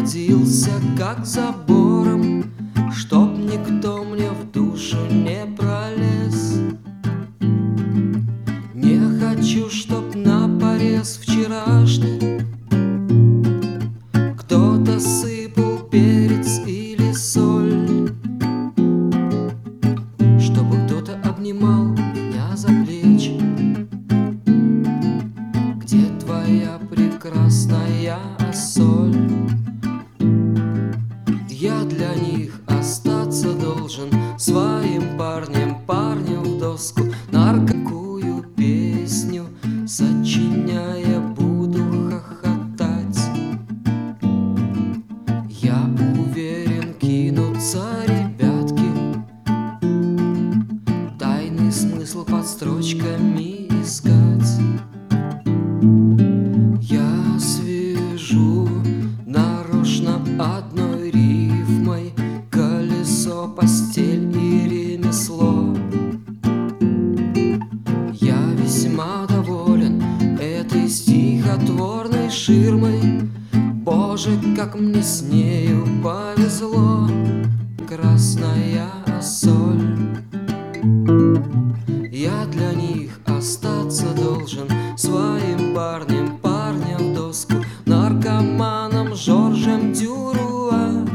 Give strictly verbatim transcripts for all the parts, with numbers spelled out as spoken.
оградился как забором, чтоб никто мне в душу не пролез. Не хочу, чтоб на порез вчерашний кто-то сыпал перец или соль, чтобы кто-то обнимал меня за плечи. Где твоя прекрасная соль? Я для них остаться должен своим парнем, парню в доску, наркокую песню сочиняя буду хохотать. Я уверен, кинутся ребятки тайный смысл под строчками искать. Я свяжу нарочно одной рифмой колесо, постель и ремесло. Я весьма доволен этой стихотворной ширмой. Боже, как мне с нею повезло, красная соль. Я для них остаться должен своим парнем, парня в доску, наркоманом Жоржем Дюруа,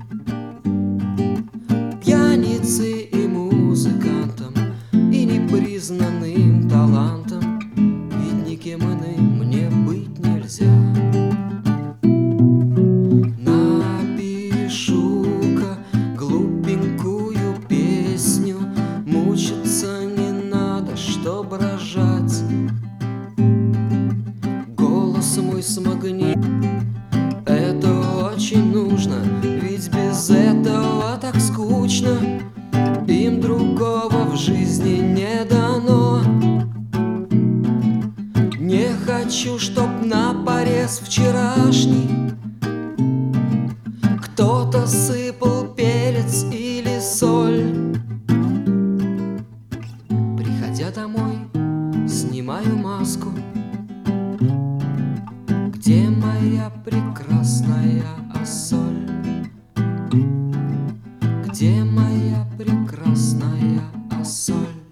пьяницей и музыкантом, и непризнанным талантом, ведь никем иным мне быть нельзя. Напишу-ка глупенькую песню, мучиться не надо, чтоб рожать. Голос мой смогни, это очень нужно, ведь без этого так скучно. Им другого в жизни не дано. Не хочу, чтоб на порез вчерашний кто-то сыпал перец или соль. Приходя домой, снимаю маску. Где моя прекрасная соль? Где моя прекрасная соль?